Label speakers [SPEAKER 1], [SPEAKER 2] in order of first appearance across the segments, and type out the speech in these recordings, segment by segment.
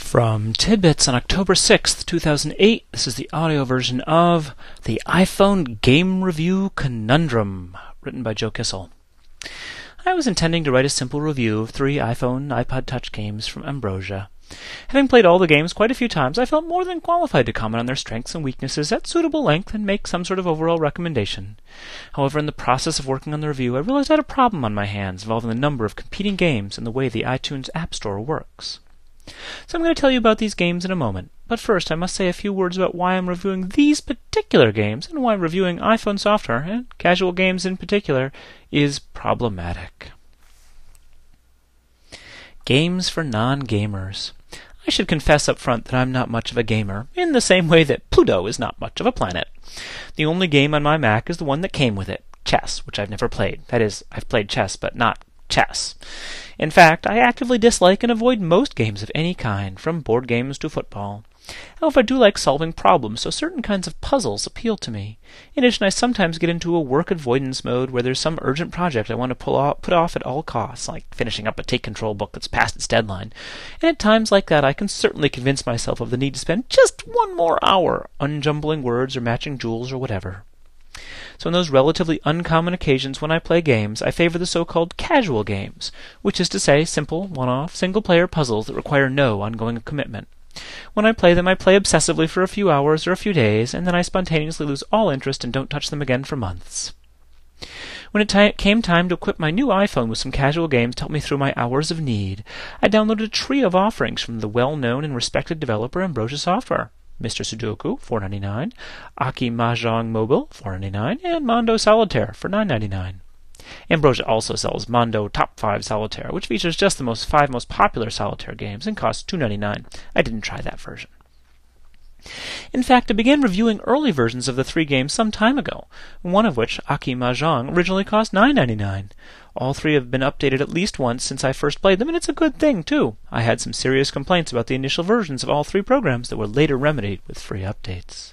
[SPEAKER 1] From Tidbits on October 6th, 2008, this is the audio version of the iPhone Game Review Conundrum, written by Joe Kissel. I was intending to write a simple review of 3 iPhone iPod Touch games from Ambrosia. Having played all the games quite a few times, I felt more than qualified to comment on their strengths and weaknesses at suitable length and make some sort of overall recommendation. However, in the process of working on the review, I realized I had a problem on my hands involving the number of competing games and the way the iTunes App Store works. So I'm going to tell you about these games in a moment, but first I must say a few words about why I'm reviewing these particular games and why reviewing iPhone software, and casual games in particular, is problematic. Games for non-gamers. I should confess up front that I'm not much of a gamer, in the same way that Pluto is not much of a planet. The only game on my Mac is the one that came with it, chess, which I've never played. That is, I've played chess, but not chess. In fact, I actively dislike and avoid most games of any kind, from board games to football. However, I do like solving problems, so certain kinds of puzzles appeal to me. In addition, I sometimes get into a work avoidance mode where there's some urgent project I want to put off at all costs, like finishing up a take control book that's past its deadline. And at times like that, I can certainly convince myself of the need to spend just one more hour unjumbling words or matching jewels or whatever. So in those relatively uncommon occasions when I play games, I favor the so-called casual games, which is to say simple, one-off, single-player puzzles that require no ongoing commitment. When I play them, I play obsessively for a few hours or a few days, and then I spontaneously lose all interest and don't touch them again for months. When it came time to equip my new iPhone with some casual games to help me through my hours of need, I downloaded a trio of offerings from the well-known and respected developer Ambrosia Software. Mr. Sudoku, $4.99, Aki Mahjong Mobile, $4.99, and Mondo Solitaire for $9.99. Ambrosia also sells Mondo Top 5 Solitaire, which features just the 5 most popular solitaire games and costs $2.99. I didn't try that version. In fact, I began reviewing early versions of the 3 games some time ago, one of which, Aki Mahjong, originally cost $9.99. All 3 have been updated at least once since I first played them, and it's a good thing, too. I had some serious complaints about the initial versions of all 3 programs that were later remedied with free updates.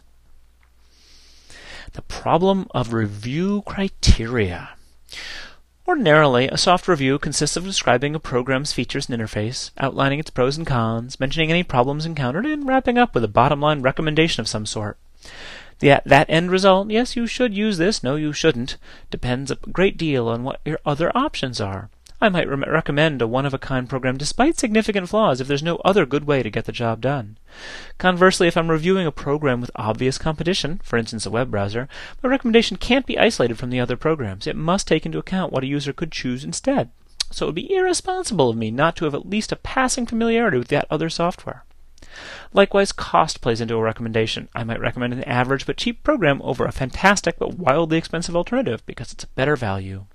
[SPEAKER 1] The problem of review criteria. Ordinarily, a soft review consists of describing a program's features and interface, outlining its pros and cons, mentioning any problems encountered, and wrapping up with a bottom-line recommendation of some sort. That end result, yes, you should use this, no, you shouldn't, depends a great deal on what your other options are. I might recommend a one-of-a-kind program despite significant flaws if there's no other good way to get the job done. Conversely, if I'm reviewing a program with obvious competition, for instance a web browser, my recommendation can't be isolated from the other programs. It must take into account what a user could choose instead. So it would be irresponsible of me not to have at least a passing familiarity with that other software. Likewise, cost plays into a recommendation. I might recommend an average but cheap program over a fantastic but wildly expensive alternative because it's a better value.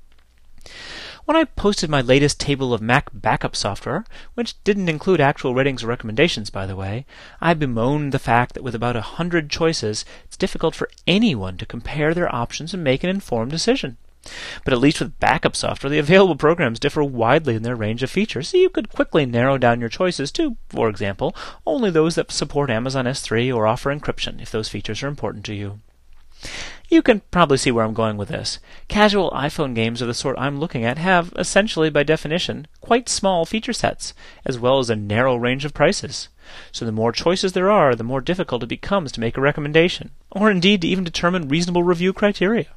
[SPEAKER 1] When I posted my latest table of Mac backup software, which didn't include actual ratings or recommendations, by the way, I bemoaned the fact that with about 100 choices, it's difficult for anyone to compare their options and make an informed decision. But at least with backup software, the available programs differ widely in their range of features, so you could quickly narrow down your choices to, for example, only those that support Amazon S3 or offer encryption, if those features are important to you. You can probably see where I'm going with this. Casual iPhone games of the sort I'm looking at have, essentially by definition, quite small feature sets, as well as a narrow range of prices. So the more choices there are, the more difficult it becomes to make a recommendation, or indeed to even determine reasonable review criteria.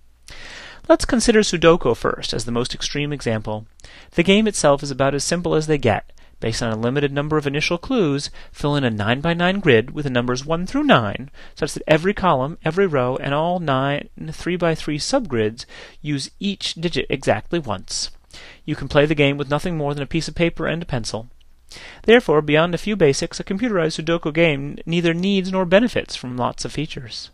[SPEAKER 1] Let's consider Sudoku first, as the most extreme example. The game itself is about as simple as they get. Based on a limited number of initial clues, fill in a 9x9 grid with the numbers 1 through 9, such that every column, every row, and all 9 3x3 subgrids use each digit exactly once. You can play the game with nothing more than a piece of paper and a pencil. Therefore, beyond a few basics, a computerized Sudoku game neither needs nor benefits from lots of features.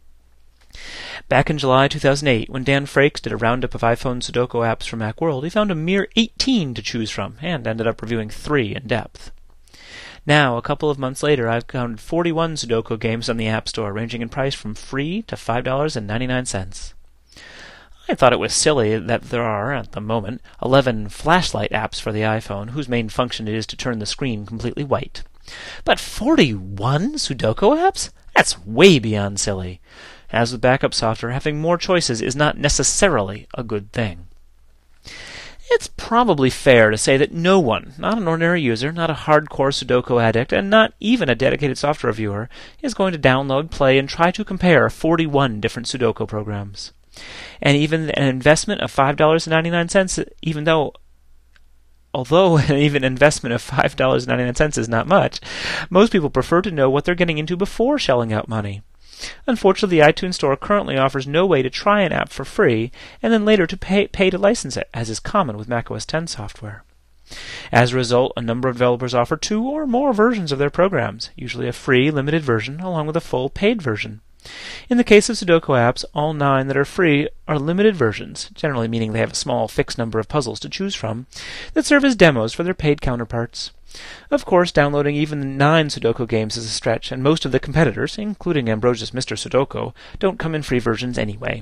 [SPEAKER 1] Back in July 2008, when Dan Frakes did a roundup of iPhone Sudoku apps for Macworld, he found a mere 18 to choose from, and ended up reviewing 3 in depth. Now, a couple of months later, I've counted 41 Sudoku games on the App Store, ranging in price from free to $5.99. I thought it was silly that there are, at the moment, 11 flashlight apps for the iPhone, whose main function it is to turn the screen completely white. But 41 Sudoku apps? That's way beyond silly. As with backup software, having more choices is not necessarily a good thing. It's probably fair to say that no one, not an ordinary user, not a hardcore Sudoku addict, and not even a dedicated software reviewer, is going to download, play, and try to compare 41 different Sudoku programs. And even an investment of $5.99, although even an investment of $5.99 is not much, most people prefer to know what they're getting into before shelling out money. Unfortunately, the iTunes Store currently offers no way to try an app for free and then later to pay to license it, as is common with macOS X software. As a result, a number of developers offer 2 or more versions of their programs, usually a free, limited version along with a full, paid version. In the case of Sudoku apps, all 9 that are free are limited versions, generally meaning they have a small, fixed number of puzzles to choose from, that serve as demos for their paid counterparts. Of course, downloading even 9 Sudoku games is a stretch, and most of the competitors, including Ambrosia's Mr. Sudoku, don't come in free versions anyway.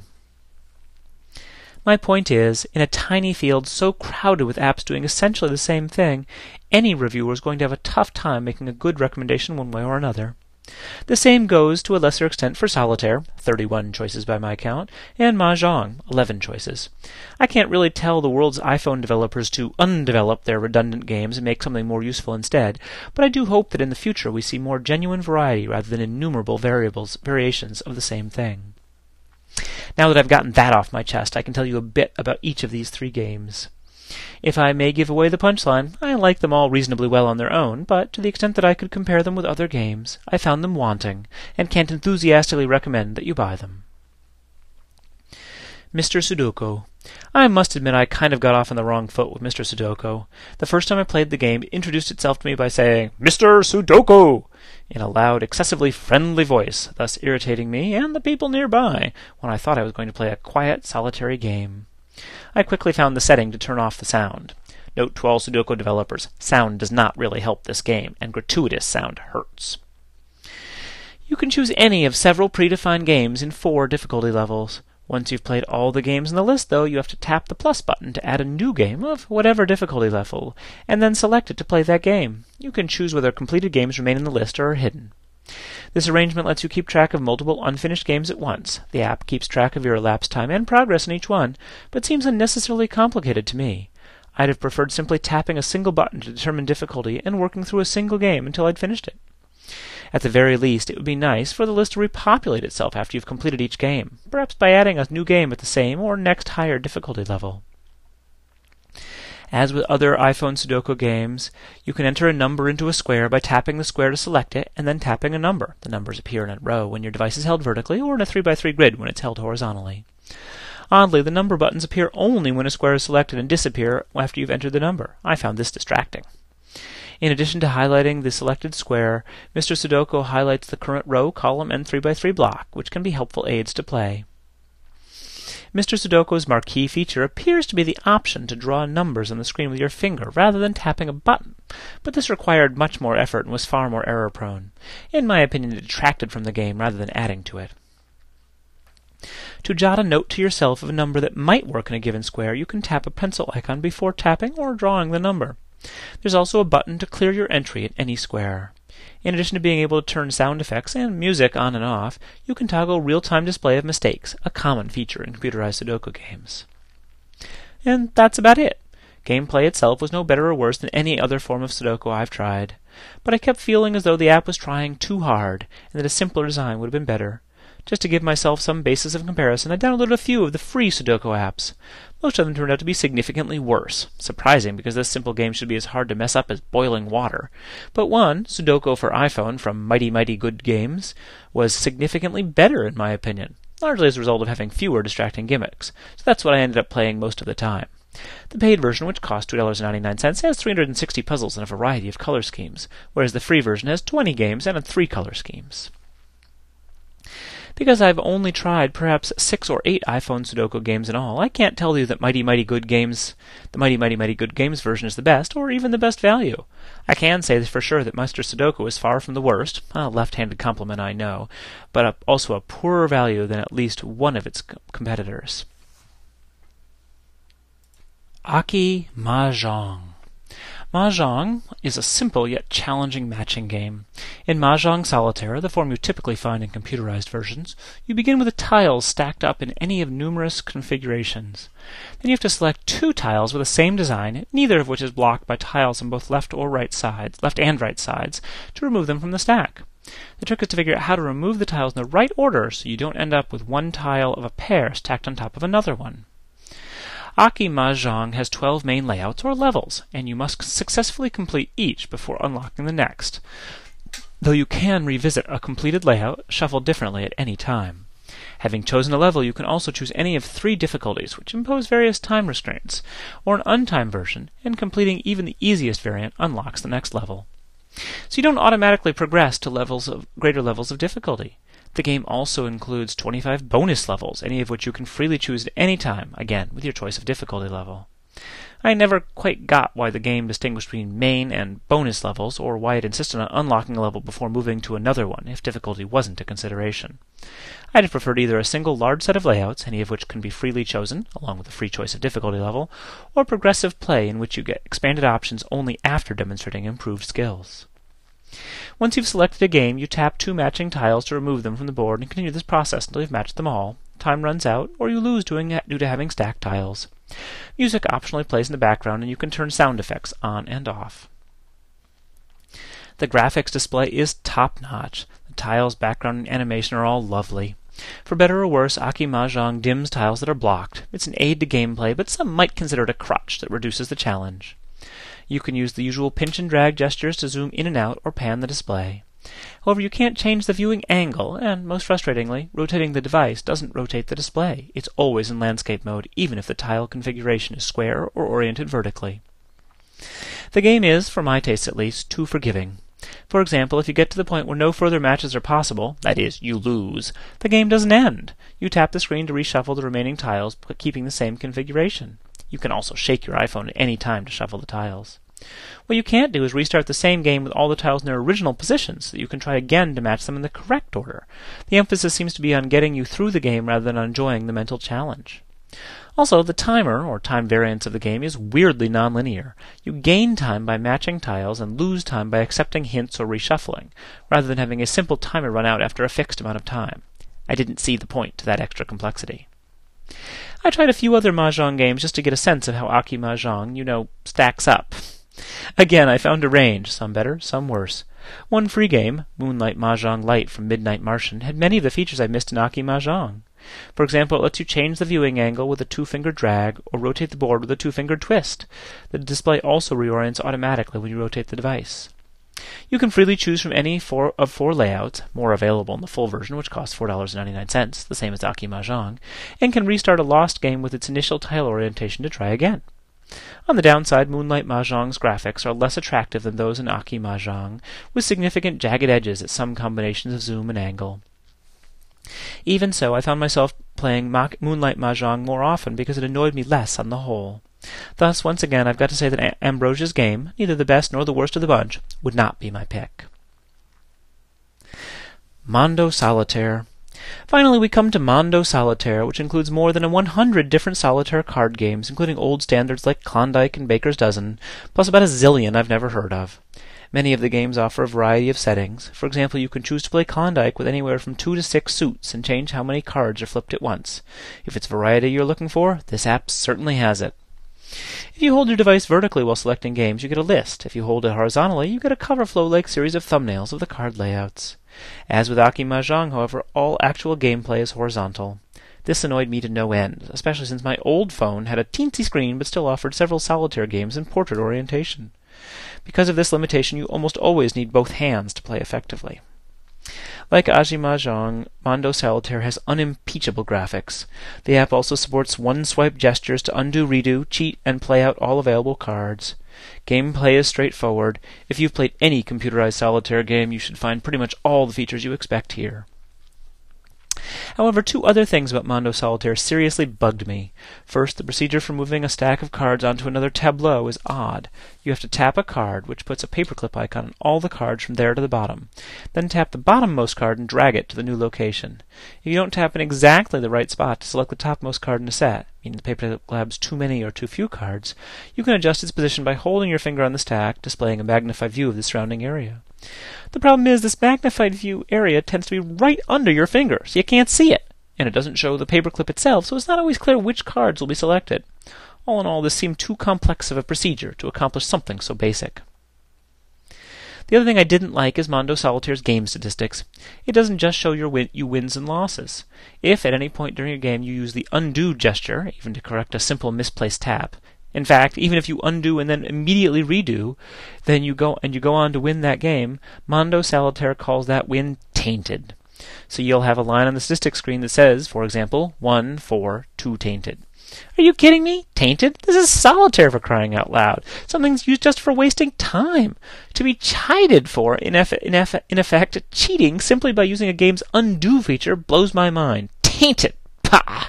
[SPEAKER 1] My point is, in a tiny field so crowded with apps doing essentially the same thing, any reviewer is going to have a tough time making a good recommendation one way or another. The same goes to a lesser extent for Solitaire, 31 choices by my count, and Mahjong, 11 choices. I can't really tell the world's iPhone developers to undevelop their redundant games and make something more useful instead, but I do hope that in the future we see more genuine variety rather than innumerable variations of the same thing. Now that I've gotten that off my chest, I can tell you a bit about each of these 3 games. If I may give away the punchline, I like them all reasonably well on their own, but to the extent that I could compare them with other games, I found them wanting, and can't enthusiastically recommend that you buy them. Mr. Sudoku. I must admit I kind of got off on the wrong foot with Mr. Sudoku. The first time I played the game, it introduced itself to me by saying, "Mr. Sudoku!" in a loud, excessively friendly voice, thus irritating me and the people nearby when I thought I was going to play a quiet, solitary game. I quickly found the setting to turn off the sound. Note to all Sudoku developers, sound does not really help this game, and gratuitous sound hurts. You can choose any of several predefined games in 4 difficulty levels. Once you've played all the games in the list, though, you have to tap the plus button to add a new game of whatever difficulty level, and then select it to play that game. You can choose whether completed games remain in the list or are hidden. This arrangement lets you keep track of multiple unfinished games at once. The app keeps track of your elapsed time and progress in each one, but seems unnecessarily complicated to me. I'd have preferred simply tapping a single button to determine difficulty and working through a single game until I'd finished it. At the very least, it would be nice for the list to repopulate itself after you've completed each game, perhaps by adding a new game at the same or next higher difficulty level. As with other iPhone Sudoku games, you can enter a number into a square by tapping the square to select it, and then tapping a number. The numbers appear in a row when your device is held vertically, or in a 3x3 grid when it's held horizontally. Oddly, the number buttons appear only when a square is selected and disappear after you've entered the number. I found this distracting. In addition to highlighting the selected square, Mr. Sudoku highlights the current row, column, and 3x3 block, which can be helpful aids to play. Mr. Sudoku's marquee feature appears to be the option to draw numbers on the screen with your finger rather than tapping a button, but this required much more effort and was far more error-prone. In my opinion, it detracted from the game rather than adding to it. To jot a note to yourself of a number that might work in a given square, you can tap a pencil icon before tapping or drawing the number. There's also a button to clear your entry at any square. In addition to being able to turn sound effects and music on and off, you can toggle real-time display of mistakes, a common feature in computerized Sudoku games. And that's about it. Gameplay itself was no better or worse than any other form of Sudoku I've tried, but I kept feeling as though the app was trying too hard, and that a simpler design would have been better. Just to give myself some basis of comparison, I downloaded a few of the free Sudoku apps. Most of them turned out to be significantly worse. Surprising, because this simple game should be as hard to mess up as boiling water. But one, Sudoku for iPhone from Mighty Mighty Good Games, was significantly better in my opinion, largely as a result of having fewer distracting gimmicks. So that's what I ended up playing most of the time. The paid version, which costs $2.99, has 360 puzzles and a variety of color schemes, whereas the free version has 20 games and 3 color schemes. Because I've only tried perhaps 6 or 8 iPhone Sudoku games in all, I can't tell you that the Mighty Mighty Good Games version is the best, or even the best value. I can say for sure that Mr. Sudoku is far from the worst, a left-handed compliment I know, but also a poorer value than at least one of its competitors. Aki Mahjong. Mahjong is a simple yet challenging matching game. In Mahjong Solitaire, the form you typically find in computerized versions, you begin with the tiles stacked up in any of numerous configurations. Then you have to select 2 tiles with the same design, neither of which is blocked by tiles on both left and right sides, to remove them from the stack. The trick is to figure out how to remove the tiles in the right order so you don't end up with one tile of a pair stacked on top of another one. Aki Mahjong has 12 main layouts or levels, and you must successfully complete each before unlocking the next, though you can revisit a completed layout shuffled differently at any time. Having chosen a level, you can also choose any of 3 difficulties, which impose various time restraints, or an untimed version, and completing even the easiest variant unlocks the next level. So you don't automatically progress to greater levels of difficulty. The game also includes 25 bonus levels, any of which you can freely choose at any time, again, with your choice of difficulty level. I never quite got why the game distinguished between main and bonus levels, or why it insisted on unlocking a level before moving to another one, if difficulty wasn't a consideration. I'd have preferred either a single large set of layouts, any of which can be freely chosen, along with a free choice of difficulty level, or progressive play in which you get expanded options only after demonstrating improved skills. Once you've selected a game, you tap 2 matching tiles to remove them from the board and continue this process until you've matched them all. Time runs out, or you lose due to having stacked tiles. Music optionally plays in the background, and you can turn sound effects on and off. The graphics display is top-notch. The tiles, background, and animation are all lovely. For better or worse, Aki Mahjong dims tiles that are blocked. It's an aid to gameplay, but some might consider it a crutch that reduces the challenge. You can use the usual pinch and drag gestures to zoom in and out or pan the display. However, you can't change the viewing angle, and, most frustratingly, rotating the device doesn't rotate the display. It's always in landscape mode, even if the tile configuration is square or oriented vertically. The game is, for my taste at least, too forgiving. For example, if you get to the point where no further matches are possible, that is, you lose, the game doesn't end. You tap the screen to reshuffle the remaining tiles, but keeping the same configuration. You can also shake your iPhone at any time to shuffle the tiles. What you can't do is restart the same game with all the tiles in their original positions, so that you can try again to match them in the correct order. The emphasis seems to be on getting you through the game rather than on enjoying the mental challenge. Also, the timer, or time variance of the game, is weirdly nonlinear. You gain time by matching tiles and lose time by accepting hints or reshuffling, rather than having a simple timer run out after a fixed amount of time. I didn't see the point to that extra complexity. I tried a few other Mahjong games just to get a sense of how Aki Mahjong, stacks up. Again, I found a range, some better, some worse. One free game, Moonlight Mahjong Lite from Midnight Martian, had many of the features I missed in Aki Mahjong. For example, it lets you change the viewing angle with a 2-finger drag, or rotate the board with a 2-finger twist. The display also reorients automatically when you rotate the device. You can freely choose from any of 4 layouts, more available in the full version, which costs $4.99, the same as Aki Mahjong, and can restart a lost game with its initial tile orientation to try again. On the downside, Moonlight Mahjong's graphics are less attractive than those in Aki Mahjong, with significant jagged edges at some combinations of zoom and angle. Even so, I found myself playing Moonlight Mahjong more often because it annoyed me less on the whole. Thus, once again, I've got to say that Ambrosia's game, neither the best nor the worst of the bunch, would not be my pick. Mondo Solitaire. Finally, we come to Mondo Solitaire, which includes more than 100 different solitaire card games, including old standards like Klondike and Baker's Dozen, plus about a zillion I've never heard of. Many of the games offer a variety of settings. For example, you can choose to play Klondike with anywhere from 2 to 6 suits and change how many cards are flipped at once. If it's variety you're looking for, this app certainly has it. If you hold your device vertically while selecting games, you get a list. If you hold it horizontally, you get a cover flow-like series of thumbnails of the card layouts. As with Aki Mahjong, however, all actual gameplay is horizontal. This annoyed me to no end, especially since my old phone had a teensy screen but still offered several solitaire games in portrait orientation. Because of this limitation, you almost always need both hands to play effectively. Like Aki Mahjong, Mondo Solitaire has unimpeachable graphics. The app also supports one-swipe gestures to undo, redo, cheat, and play out all available cards. Gameplay is straightforward. If you've played any computerized solitaire game, you should find pretty much all the features you expect here. However, two other things about Mondo Solitaire seriously bugged me. First, the procedure for moving a stack of cards onto another tableau is odd. You have to tap a card, which puts a paperclip icon on all the cards from there to the bottom. Then tap the bottommost card and drag it to the new location. If you don't tap in exactly the right spot to select the topmost card in a set, meaning the paperclip grabs too many or too few cards, you can adjust its position by holding your finger on the stack, displaying a magnified view of the surrounding area. The problem is this magnified view area tends to be right under your finger, so you can't see it, and it doesn't show the paperclip itself, so it's not always clear which cards will be selected. All in all, this seemed too complex of a procedure to accomplish something so basic. The other thing I didn't like is Mondo Solitaire's game statistics. It doesn't just show your wins and losses. If at any point during a game you use the undo gesture, even to correct a simple misplaced tap, in fact, even if you undo and then immediately redo, then you go on to win that game, Mondo Solitaire calls that win tainted. So you'll have a line on the statistics screen that says, for example, 1, 4, 2 tainted. Are you kidding me? Tainted? This is solitaire, for crying out loud. Something's used just for wasting time. To be chided for, in effect, cheating simply by using a game's undo feature blows my mind. Tainted! Pah!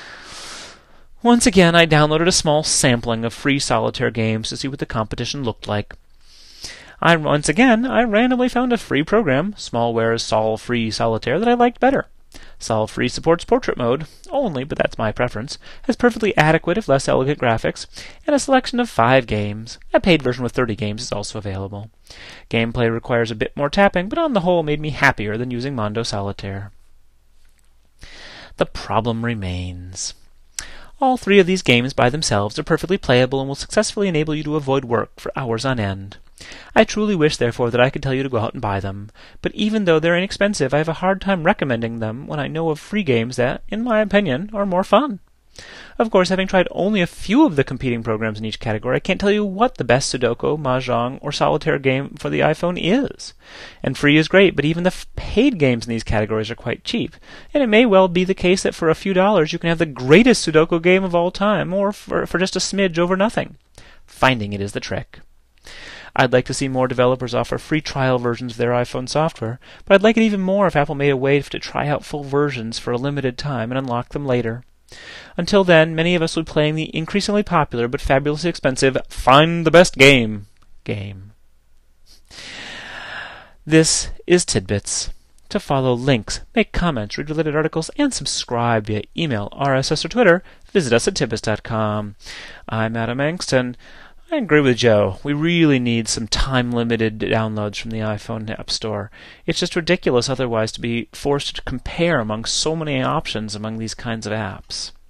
[SPEAKER 1] Once again, I downloaded a small sampling of free solitaire games to see what the competition looked like. I randomly found a free program, Smallware's Sol Free Solitaire, that I liked better. Sol Free supports portrait mode, only, but that's my preference, has perfectly adequate, if less elegant graphics, and a selection of 5 games. A paid version with 30 games is also available. Gameplay requires a bit more tapping, but on the whole made me happier than using Mondo Solitaire. The problem remains. All 3 of these games by themselves are perfectly playable and will successfully enable you to avoid work for hours on end. I truly wish, therefore, that I could tell you to go out and buy them, but even though they're inexpensive, I have a hard time recommending them when I know of free games that, in my opinion, are more fun. Of course, having tried only a few of the competing programs in each category, I can't tell you what the best Sudoku, Mahjong, or Solitaire game for the iPhone is. And free is great, but even the paid games in these categories are quite cheap, and it may well be the case that for a few dollars you can have the greatest Sudoku game of all time, or for just a smidge over nothing. Finding it is the trick. I'd like to see more developers offer free trial versions of their iPhone software, but I'd like it even more if Apple made a way to try out full versions for a limited time and unlock them later. Until then, many of us will be playing the increasingly popular but fabulously expensive Find the Best game. This is Tidbits. To follow links, make comments, read related articles, and subscribe via email, RSS, or Twitter, visit us at tidbits.com. I'm Adam Angston. I agree with Joe. We really need some time-limited downloads from the iPhone App Store. It's just ridiculous otherwise to be forced to compare among so many options among these kinds of apps.